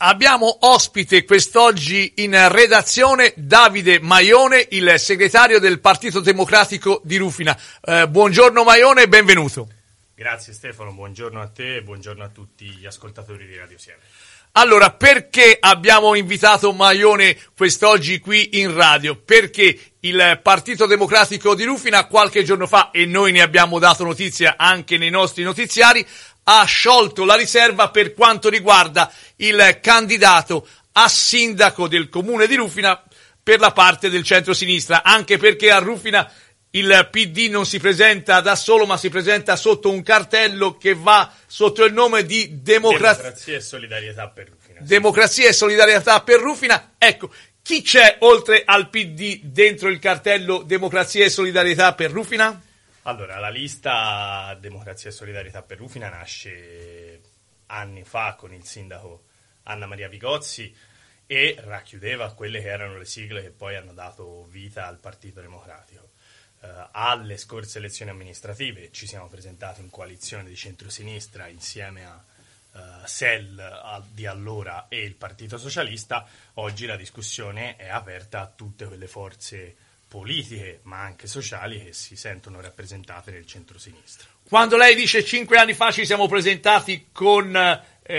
Abbiamo ospite quest'oggi in redazione Davide Maione, il segretario del Partito Democratico di Rufina. Buongiorno Maione, benvenuto. Grazie Stefano, buongiorno a te e buongiorno a tutti gli ascoltatori di Radio Siena. Allora, perché abbiamo invitato Maione quest'oggi qui in radio? Perché il Partito Democratico di Rufina qualche giorno fa, e noi ne abbiamo dato notizia anche nei nostri notiziari, ha sciolto la riserva per quanto riguarda il candidato a sindaco del comune di Rufina per la parte del centro-sinistra, anche perché a Rufina il PD non si presenta da solo, ma si presenta sotto un cartello che va sotto il nome di Democrazia e Solidarietà per Rufina. Democrazia e Solidarietà per Rufina. Ecco, chi c'è oltre al PD dentro il cartello Democrazia e Solidarietà per Rufina? Allora, la lista Democrazia e Solidarietà per Rufina nasce anni fa con il sindaco Anna Maria Vigozzi e racchiudeva quelle che erano le sigle che poi hanno dato vita al Partito Democratico. Alle scorse elezioni amministrative ci siamo presentati in coalizione di centrosinistra insieme a SEL di allora e il Partito Socialista. Oggi la discussione è aperta a tutte quelle forze politiche ma anche sociali che si sentono rappresentate nel centrosinistra. Quando lei dice 5 anni fa ci siamo presentati con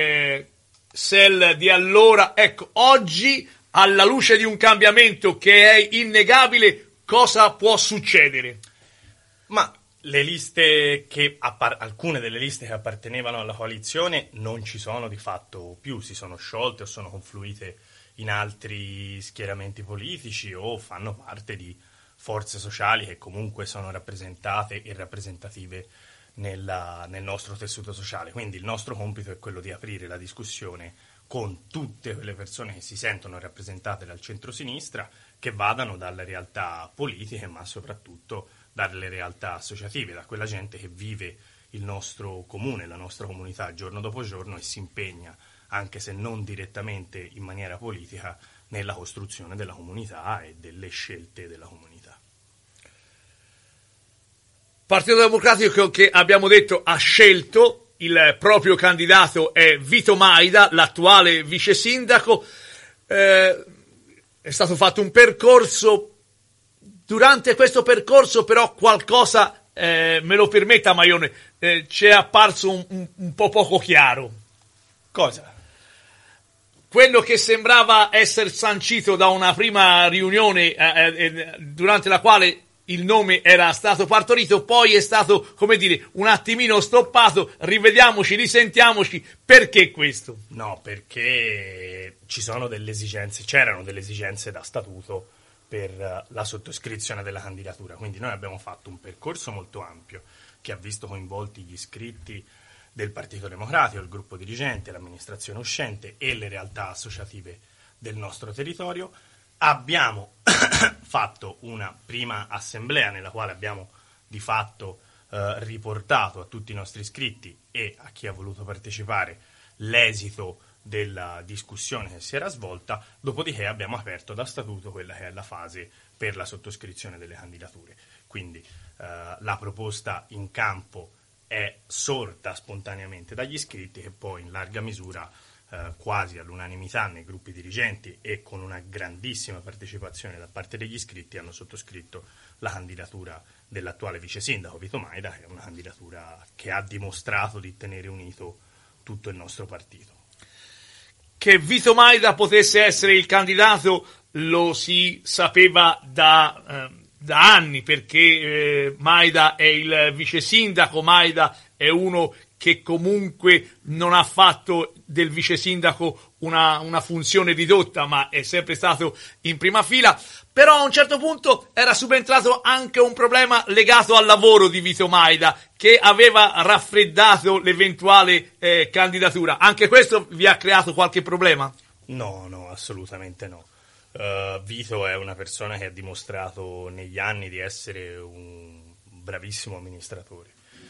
SEL di allora, ecco, oggi alla luce di un cambiamento che è innegabile, cosa può succedere? Ma le liste alcune delle liste che appartenevano alla coalizione non ci sono di fatto più, si sono sciolte o sono confluite in altri schieramenti politici o fanno parte di forze sociali che comunque sono rappresentate e rappresentative nel nostro tessuto sociale. Quindi il nostro compito è quello di aprire la discussione con tutte quelle persone che si sentono rappresentate dal centro-sinistra, che vadano dalle realtà politiche ma soprattutto dalle realtà associative, da quella gente che vive il nostro comune, la nostra comunità giorno dopo giorno e si impegna, anche se non direttamente in maniera politica, nella costruzione della comunità e delle scelte della comunità. Partito Democratico, che abbiamo detto ha scelto, il proprio candidato è Vito Maida, l'attuale vice sindaco. È stato fatto un percorso. Durante questo percorso però qualcosa, me lo permetta Maione, ci è apparso un po' poco chiaro. Cosa? Quello che sembrava essere sancito da una prima riunione durante la quale il nome era stato partorito, poi è stato, come dire, un attimino stoppato, rivediamoci, risentiamoci. Perché questo? No, perché c'erano delle esigenze da statuto per la sottoscrizione della candidatura, quindi noi abbiamo fatto un percorso molto ampio che ha visto coinvolti gli iscritti del Partito Democratico, il gruppo dirigente, l'amministrazione uscente e le realtà associative del nostro territorio. Abbiamo fatto una prima assemblea nella quale abbiamo di fatto riportato a tutti i nostri iscritti e a chi ha voluto partecipare l'esito della discussione che si era svolta, dopodiché abbiamo aperto da statuto quella che è la fase per la sottoscrizione delle candidature. Quindi la proposta in campo è sorta spontaneamente dagli iscritti che poi in larga misura, quasi all'unanimità nei gruppi dirigenti e con una grandissima partecipazione da parte degli iscritti, hanno sottoscritto la candidatura dell'attuale vice sindaco Vito Maida, che è una candidatura che ha dimostrato di tenere unito tutto il nostro partito. Che Vito Maida potesse essere il candidato lo si sapeva da anni, perché Maida è il vice sindaco, Maida è uno che comunque non ha fatto del vice sindaco una funzione ridotta, ma è sempre stato in prima fila. Però a un certo punto era subentrato anche un problema legato al lavoro di Vito Maida, che aveva raffreddato l'eventuale candidatura. Anche questo vi ha creato qualche problema? No, assolutamente no. Vito è una persona che ha dimostrato negli anni di essere un bravissimo amministratore.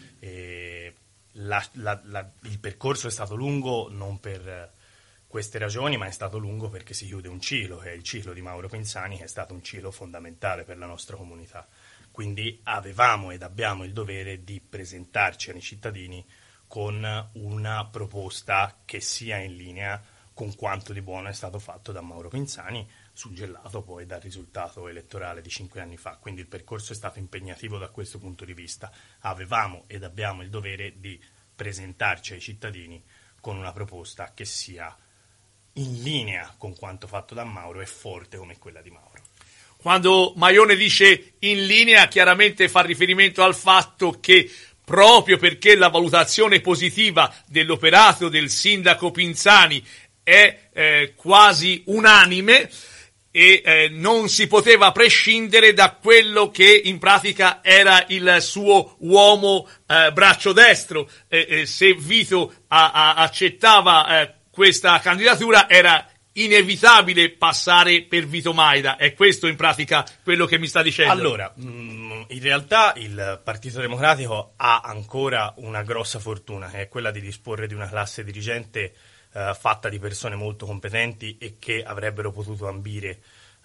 Il percorso è stato lungo non per queste ragioni, ma è stato lungo perché si chiude un ciclo, che è il ciclo di Mauro Pinzani, che è stato un ciclo fondamentale per la nostra comunità. Quindi avevamo ed abbiamo il dovere di presentarci ai cittadini con una proposta che sia in linea con quanto di buono è stato fatto da Mauro Pinzani, suggellato poi dal risultato elettorale di 5 anni fa. Quindi il percorso è stato impegnativo da questo punto di vista. Avevamo ed abbiamo il dovere di presentarci ai cittadini con una proposta che sia in linea con quanto fatto da Mauro e forte come quella di Mauro. Quando Maione dice in linea, chiaramente fa riferimento al fatto che proprio perché la valutazione positiva dell'operato del sindaco Pinzani è quasi unanime e non si poteva prescindere da quello che in pratica era il suo uomo braccio destro. Se Vito accettava questa candidatura era inevitabile passare per Vito Maida. È questo in pratica quello che mi sta dicendo? Allora, in realtà il Partito Democratico ha ancora una grossa fortuna, che è quella di disporre di una classe dirigente fatta di persone molto competenti e che avrebbero potuto ambire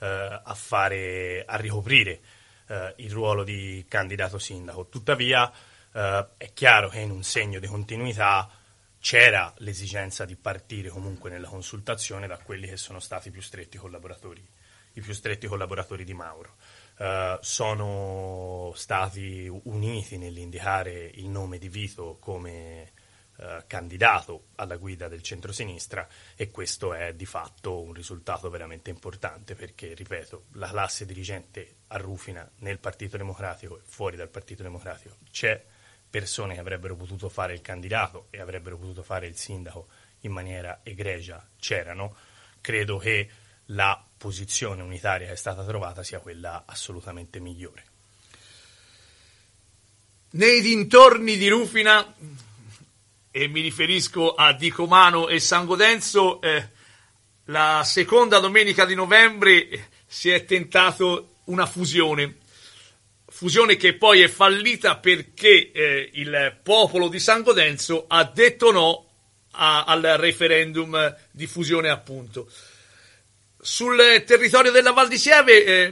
a ricoprire il ruolo di candidato sindaco. Tuttavia è chiaro che in un segno di continuità c'era l'esigenza di partire comunque nella consultazione da quelli che sono stati i più stretti collaboratori di Mauro. Sono stati uniti nell'indicare il nome di Vito come candidato alla guida del centrosinistra e questo è di fatto un risultato veramente importante perché, ripeto, la classe dirigente a Rufina nel Partito Democratico e fuori dal Partito Democratico c'è, persone che avrebbero potuto fare il candidato e avrebbero potuto fare il sindaco in maniera egregia c'erano. Credo che la posizione unitaria che è stata trovata sia quella assolutamente migliore. Nei dintorni di Rufina, e mi riferisco a Dicomano e San Godenzo, la seconda domenica di novembre si è tentato una fusione che poi è fallita perché il popolo di San Godenzo ha detto no al referendum di fusione, appunto. Sul territorio della Val di Sieve,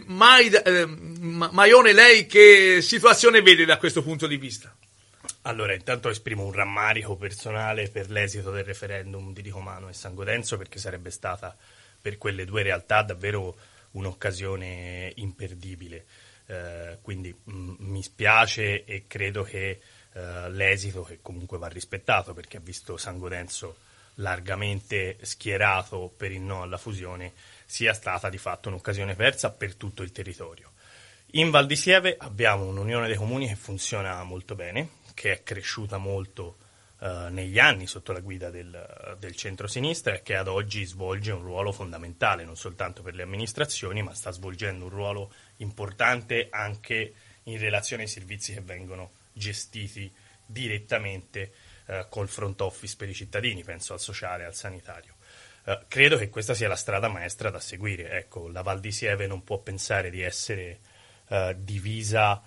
Maione, lei che situazione vede da questo punto di vista? Allora, intanto esprimo un rammarico personale per l'esito del referendum di Dicomano e San Godenzo perché sarebbe stata per quelle due realtà davvero un'occasione imperdibile. Quindi mi spiace e credo che l'esito, che comunque va rispettato perché ha visto San Godenzo largamente schierato per il no alla fusione, sia stata di fatto un'occasione persa per tutto il territorio. In Val di Sieve abbiamo un'unione dei comuni che funziona molto bene, che è cresciuta molto negli anni sotto la guida del centro-sinistra e che ad oggi svolge un ruolo fondamentale non soltanto per le amministrazioni, ma sta svolgendo un ruolo importante anche in relazione ai servizi che vengono gestiti direttamente col front office per i cittadini, penso al sociale e al sanitario. Credo che questa sia la strada maestra da seguire. Ecco, la Val di Sieve non può pensare di essere divisa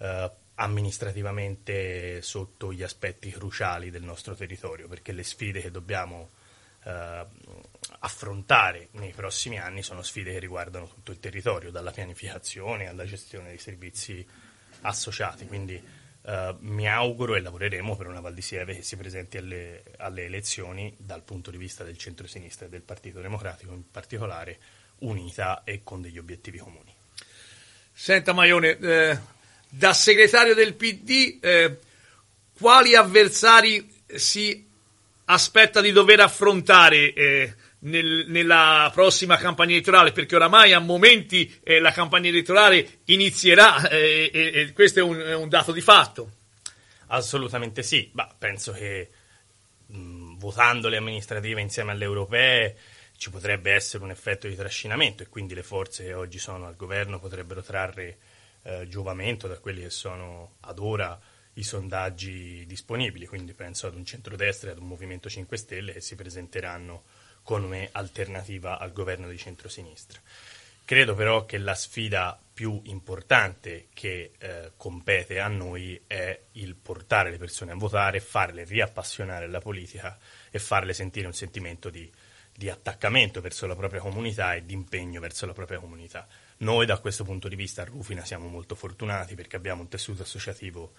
amministrativamente sotto gli aspetti cruciali del nostro territorio, perché le sfide che dobbiamo affrontare nei prossimi anni sono sfide che riguardano tutto il territorio, dalla pianificazione alla gestione dei servizi associati, quindi mi auguro e lavoreremo per una Val di Sieve che si presenti alle elezioni dal punto di vista del centro-sinistra e del Partito Democratico in particolare unita e con degli obiettivi comuni. Senta Maione, da segretario del PD, quali avversari si aspetta di dover affrontare nella prossima campagna elettorale? Perché oramai a momenti la campagna elettorale inizierà e questo è un dato di fatto. Assolutamente sì, penso che votando le amministrative insieme alle europee ci potrebbe essere un effetto di trascinamento e quindi le forze che oggi sono al governo potrebbero trarre giovamento da quelli che sono ad ora i sondaggi disponibili, quindi penso ad un centrodestra e ad un Movimento 5 Stelle che si presenteranno come alternativa al governo di centrosinistra. Credo però che la sfida più importante che compete a noi è il portare le persone a votare, farle riappassionare alla politica e farle sentire un sentimento di attaccamento verso la propria comunità e di impegno verso la propria comunità. Noi da questo punto di vista a Rufina siamo molto fortunati perché abbiamo un tessuto associativo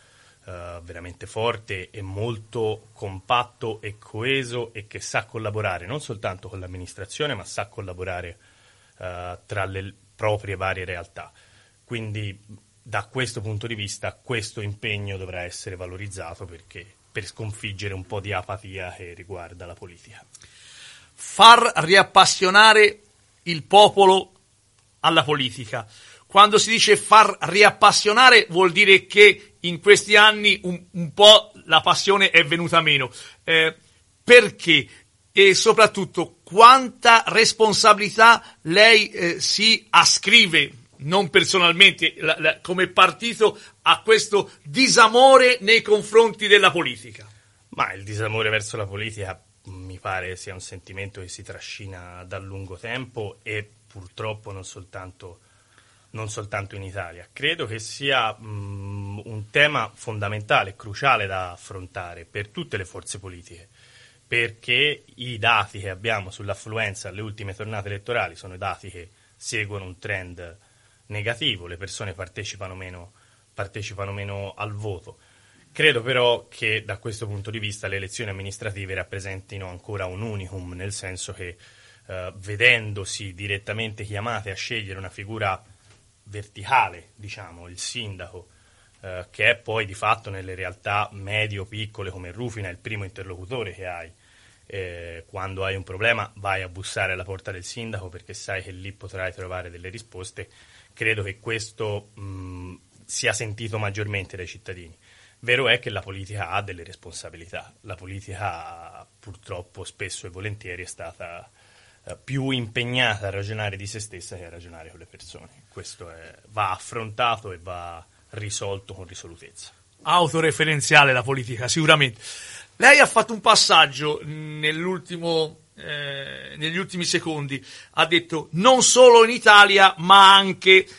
veramente forte e molto compatto e coeso, e che sa collaborare non soltanto con l'amministrazione, ma sa collaborare tra le proprie varie realtà. Quindi da questo punto di vista questo impegno dovrà essere valorizzato, perché per sconfiggere un po' di apatia che riguarda la politica. Far riappassionare il popolo alla politica. Quando si dice far riappassionare vuol dire che in questi anni un po' la passione è venuta meno. Perché? E soprattutto quanta responsabilità lei si ascrive, non personalmente, come partito, a questo disamore nei confronti della politica? Ma il disamore verso la politica mi pare sia un sentimento che si trascina da lungo tempo, e purtroppo non soltanto in Italia. Credo che sia un tema fondamentale, cruciale da affrontare per tutte le forze politiche, perché i dati che abbiamo sull'affluenza alle ultime tornate elettorali sono dati che seguono un trend negativo, le persone partecipano meno al voto. Credo però che da questo punto di vista le elezioni amministrative rappresentino ancora un unicum, nel senso che vedendosi direttamente chiamate a scegliere una figura verticale, diciamo, il sindaco, che è poi di fatto nelle realtà medio-piccole come Rufina il primo interlocutore che hai. Quando hai un problema vai a bussare alla porta del sindaco perché sai che lì potrai trovare delle risposte. Credo che questo sia sentito maggiormente dai cittadini. Vero è che la politica ha delle responsabilità. La politica purtroppo spesso e volentieri è stata più impegnata a ragionare di se stessa che a ragionare con le persone. Questo va affrontato e va risolto con risolutezza. Autoreferenziale la politica, sicuramente. Lei ha fatto un passaggio negli ultimi secondi, ha detto non solo in Italia ma anche,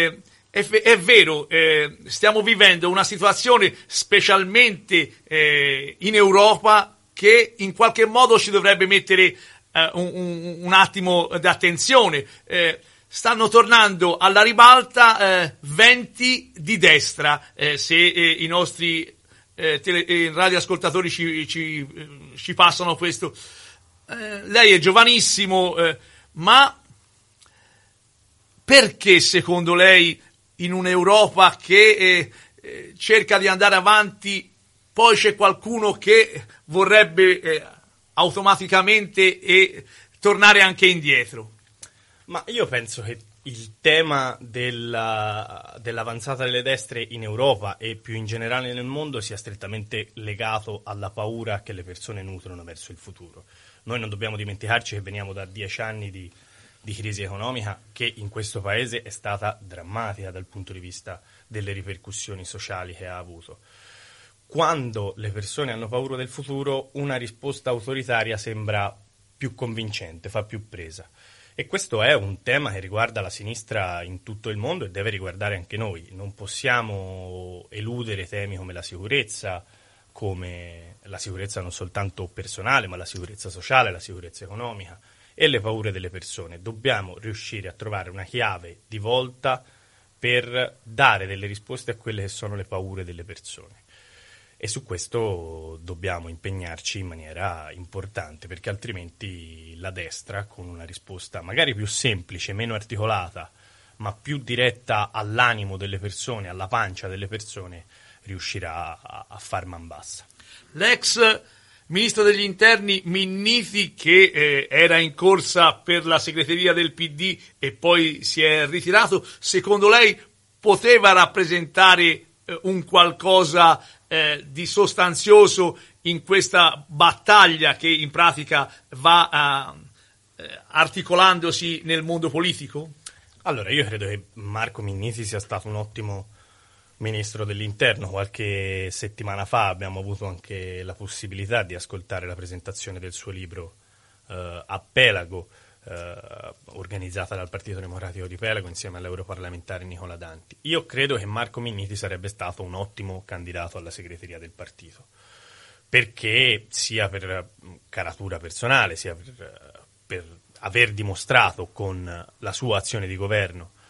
è vero, stiamo vivendo una situazione specialmente in Europa che in qualche modo ci dovrebbe mettere un attimo d'attenzione. Stanno tornando alla ribalta venti di destra, se i nostri radioascoltatori ci passano questo. Lei è giovanissimo, ma perché secondo lei in un'Europa che cerca di andare avanti poi c'è qualcuno che vorrebbe automaticamente tornare anche indietro? Ma io penso che il tema dell'avanzata delle destre in Europa e più in generale nel mondo sia strettamente legato alla paura che le persone nutrono verso il futuro. Noi non dobbiamo dimenticarci che veniamo da 10 anni di crisi economica che in questo paese è stata drammatica dal punto di vista delle ripercussioni sociali che ha avuto. Quando le persone hanno paura del futuro, una risposta autoritaria sembra più convincente, fa più presa. E questo è un tema che riguarda la sinistra in tutto il mondo e deve riguardare anche noi. Non possiamo eludere temi come la sicurezza non soltanto personale, ma la sicurezza sociale, la sicurezza economica e le paure delle persone. Dobbiamo riuscire a trovare una chiave di volta per dare delle risposte a quelle che sono le paure delle persone. E su questo dobbiamo impegnarci in maniera importante, perché altrimenti la destra, con una risposta magari più semplice, meno articolata, ma più diretta all'animo delle persone, alla pancia delle persone, riuscirà a far man bassa. L'ex ministro degli interni Minniti, che era in corsa per la segreteria del PD e poi si è ritirato, secondo lei poteva rappresentare un qualcosa di sostanzioso in questa battaglia che in pratica va articolandosi nel mondo politico? Allora, io credo che Marco Minniti sia stato un ottimo ministro dell'interno. Qualche settimana fa abbiamo avuto anche la possibilità di ascoltare la presentazione del suo libro a Pelago, organizzata dal Partito Democratico di Pelago insieme all'europarlamentare Nicola Danti. Io credo che Marco Minniti sarebbe stato un ottimo candidato alla segreteria del partito, perché sia per caratura personale, sia per aver dimostrato con la sua azione di governo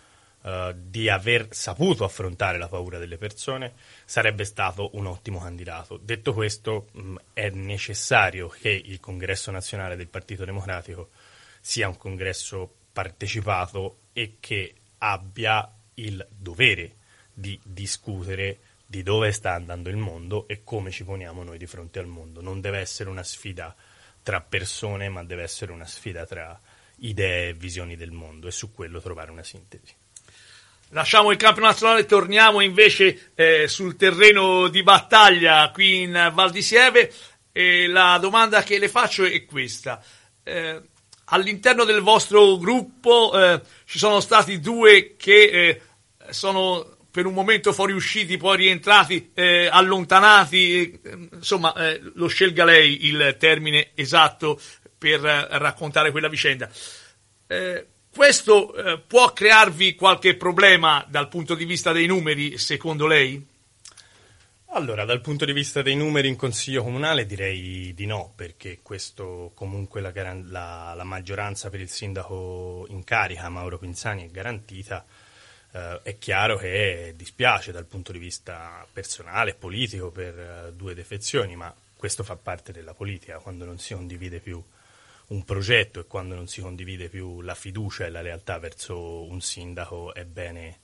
di aver saputo affrontare la paura delle persone, sarebbe stato un ottimo candidato. Detto questo, è necessario che il congresso nazionale del Partito Democratico sia un congresso partecipato e che abbia il dovere di discutere di dove sta andando il mondo e come ci poniamo noi di fronte al mondo. Non deve essere una sfida tra persone, ma deve essere una sfida tra idee e visioni del mondo, e su quello trovare una sintesi. Lasciamo il campo nazionale e torniamo invece sul terreno di battaglia qui in Val di Sieve. La domanda che le faccio è questa. All'interno del vostro gruppo ci sono stati due che sono per un momento fuoriusciti, poi rientrati, allontanati, insomma, lo scelga lei il termine esatto per raccontare quella vicenda. Questo può crearvi qualche problema dal punto di vista dei numeri, secondo lei? Allora, dal punto di vista dei numeri in Consiglio Comunale direi di no, perché questo comunque la maggioranza per il sindaco in carica, Mauro Pinzani, è garantita. È chiaro che dispiace dal punto di vista personale e politico per due defezioni, ma questo fa parte della politica, quando non si condivide più un progetto e quando non si condivide più la fiducia e la lealtà verso un sindaco, è bene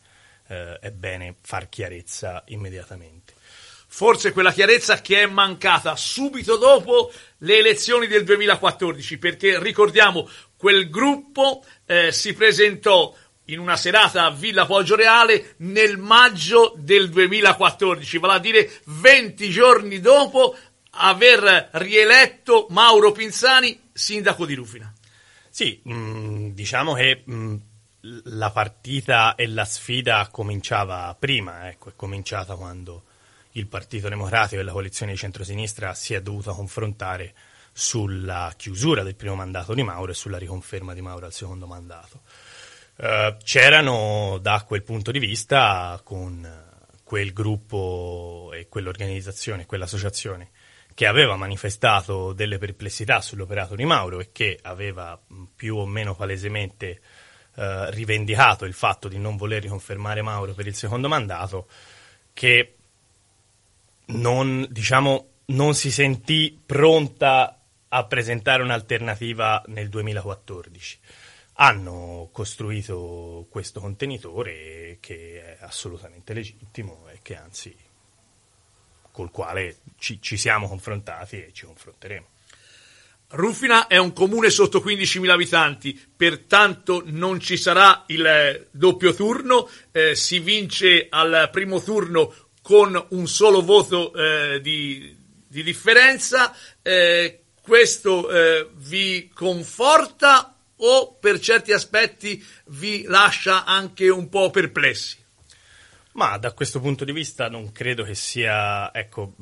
far chiarezza immediatamente. Forse quella chiarezza che è mancata subito dopo le elezioni del 2014, perché ricordiamo quel gruppo si presentò in una serata a Villa Poggioreale nel maggio del 2014, vale a dire 20 giorni dopo aver rieletto Mauro Pinzani sindaco di Rufina. Sì, diciamo che la partita e la sfida cominciava prima, ecco, è cominciata quando il Partito Democratico e la coalizione di centrosinistra si è dovuta confrontare sulla chiusura del primo mandato di Mauro e sulla riconferma di Mauro al secondo mandato. C'erano da quel punto di vista, con quel gruppo e quell'organizzazione, quell'associazione che aveva manifestato delle perplessità sull'operato di Mauro e che aveva più o meno palesemente rivendicato il fatto di non voler riconfermare Mauro per il secondo mandato, che non si sentì pronta a presentare un'alternativa nel 2014. Hanno costruito questo contenitore che è assolutamente legittimo e che anzi col quale ci siamo confrontati e ci confronteremo. Rufina è un comune sotto 15.000 abitanti, pertanto non ci sarà il doppio turno, si vince al primo turno con un solo voto di differenza. Questo vi conforta o per certi aspetti vi lascia anche un po' perplessi? Ma da questo punto di vista non credo che sia,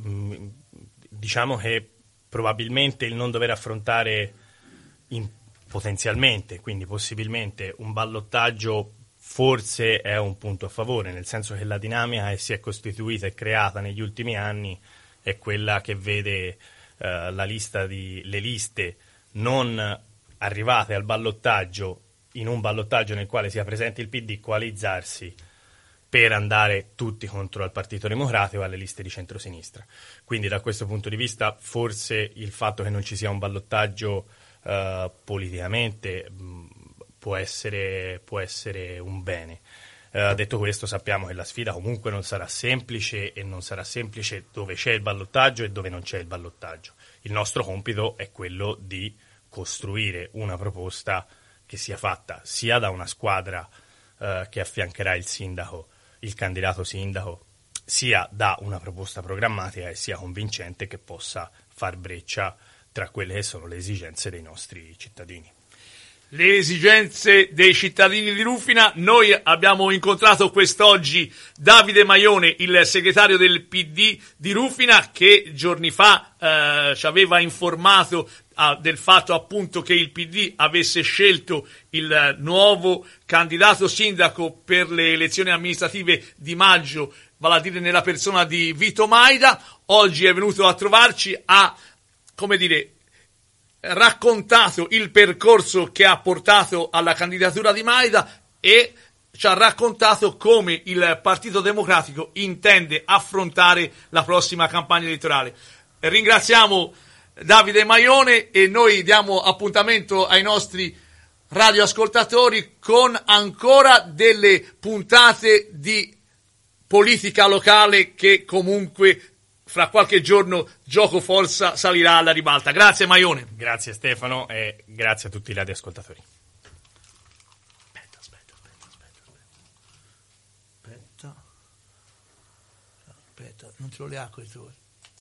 diciamo che probabilmente il non dover affrontare potenzialmente, quindi possibilmente, un ballottaggio forse è un punto a favore, nel senso che la dinamica che si è costituita e creata negli ultimi anni è quella che vede le liste non arrivate al ballottaggio, in un ballottaggio nel quale sia presente il PD, coalizzarsi per andare tutti contro il Partito Democratico alle liste di centrosinistra. Quindi da questo punto di vista forse il fatto che non ci sia un ballottaggio politicamente può essere un bene. Detto questo, sappiamo che la sfida comunque non sarà semplice, e non sarà semplice dove c'è il ballottaggio e dove non c'è il ballottaggio. Il nostro compito è quello di costruire una proposta che sia fatta sia da una squadra che affiancherà il candidato sindaco, sia da una proposta programmatica e sia convincente, che possa far breccia tra quelle che sono le esigenze dei nostri cittadini. Le esigenze dei cittadini di Rufina. Noi abbiamo incontrato quest'oggi Davide Maione, il segretario del PD di Rufina, che giorni fa ci aveva informato del fatto appunto che il PD avesse scelto il nuovo candidato sindaco per le elezioni amministrative di maggio, vale a dire nella persona di Vito Maida. Oggi è venuto a trovarci, ha, raccontato il percorso che ha portato alla candidatura di Maida e ci ha raccontato come il Partito Democratico intende affrontare la prossima campagna elettorale. Ringraziamo Davide Maione e noi diamo appuntamento ai nostri radioascoltatori con ancora delle puntate di politica locale che comunque fra qualche giorno Gioco Forza salirà alla ribalta. Grazie Maione. Grazie Stefano e grazie a tutti i radioascoltatori. Aspetta, non te lo le ha questo.